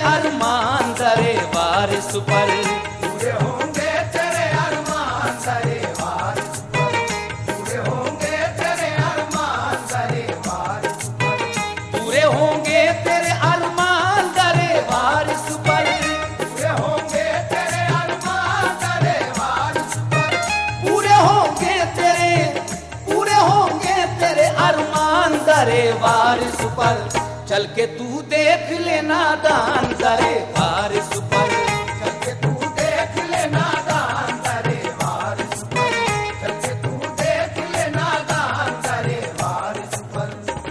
अरमान दरे वारिस पर, पूरे होंगे तेरे अरमान दरे वारिस पर, पूरे होंगे तेरे अरमान दरे वारिस पर, पूरे होंगे तेरे अरमान दरे वारिस पर, पूरे होंगे तेरे अरमान दरे वारिस पर, पूरे होंगे तेरे अरमान दरे वारिस पर। चल के तू देख लेना दान दरे वारिस पर, चल के तू देख लेना दान दरे वारिस पर, चल के तू देख लेना दान दरे वारिस पर।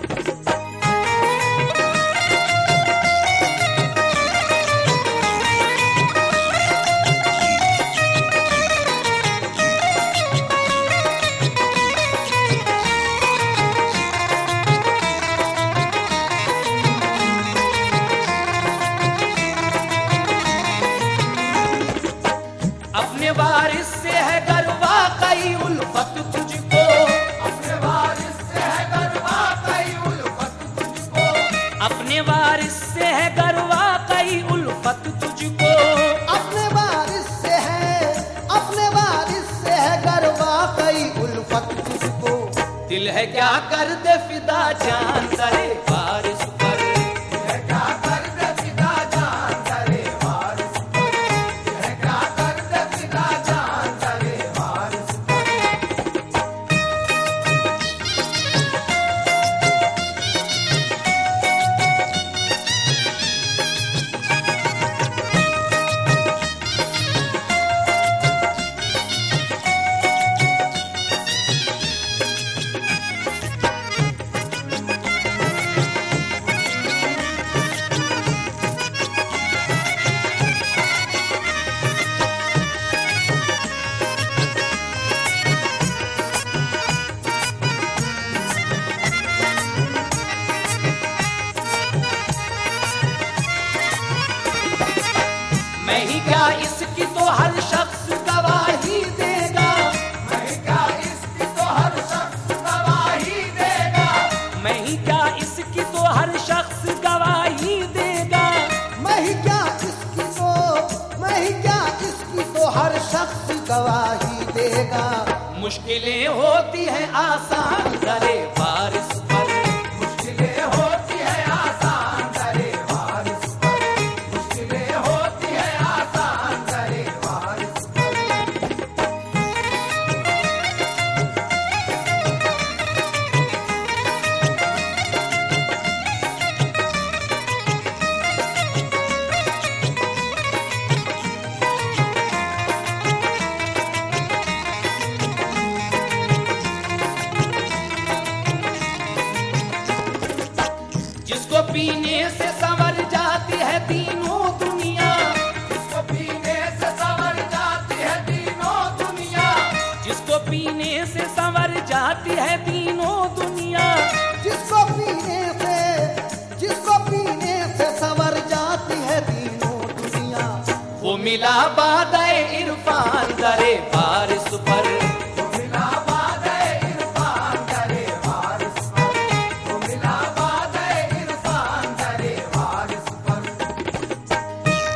अपने वारिस से है गरवा कई उल्फत तुझको, अपने वारिस से है गरबा कई उल्फत तुझको, अपने वारिस से है गरवा कई उल्फत तुझको, अपने वारिस से है गरबा कई उल्फत तुझको। दिल है क्या कर दे फिदा जान दरे वारिस पर, यह क्या कर दे फिदा जान दरे वारिस पर, यह क्या कर दे फिदा जान दरे वारिस पर। मैं ही क्या इसकी तो हर शख्स गवाही देगा, मैं क्या इसकी तो हर शख्स गवाही देगा, मैं ही क्या इसकी तो हर शख्स गवाही देगा, मैं ही क्या इसकी तो हर शख्स गवाही देगा। मुश्किलें होती हैं आसान दरे वारिस पर, मुश्किलें होती है आसान दरे वारिस पर, मुश्किलें होती है आसान दरे वारिस पर। जिसको पीने से संवर जाती है तीनों दुनिया, जिसको पीने से संवर जाती है तीनों दुनिया, जिसको पीने से संवर जाती है तीनों दुनिया, जिसको पीने से संवर जाती है तीनों दुनिया। वो मिला बादे इरफान दरे वारिस पर, वो मिला बादे इरफान दरे वारिस पर, वो मिला बादे इरफान दरे वारिस पर।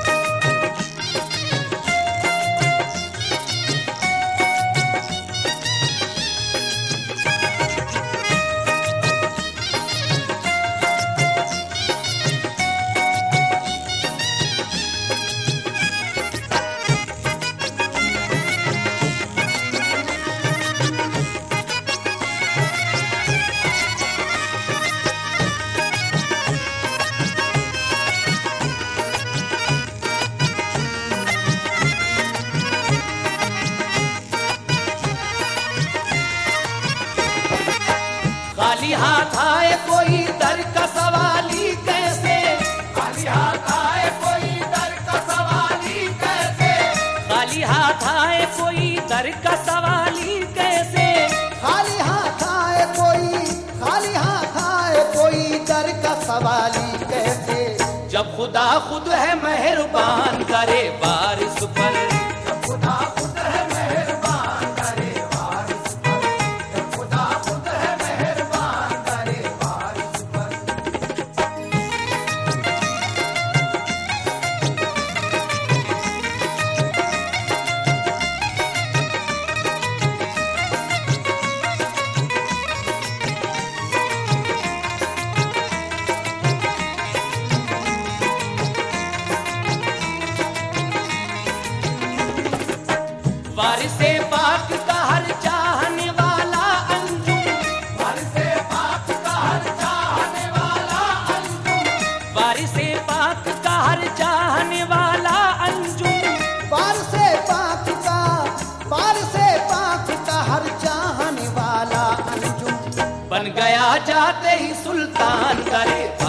खाली हाथ आए कोई दर का सवाली कैसे, खाली हाथ आए कोई दर का सवाली कैसे, खाली हाथ आए कोई दर का सवाली कैसे, खाली हाथ आए कोई दर का सवाली कैसे। जब खुदा खुद है मेहरबान करे वारिस पर, जब खुदा खुद है मेहरबान करे वारिस पर, जब खुदा खुद है मेहरबान करे वारिस पर। वारिसे पाक का हर चाहने वाला अंजुम, वारिसे पाक का हर चाहने वाला अंजुम, वारिसे पाक का हर चाहने वाला अंजुम, पार से पाक का हर चाहने वाला अंजुम। बन गया जाते ही सुल्तान करे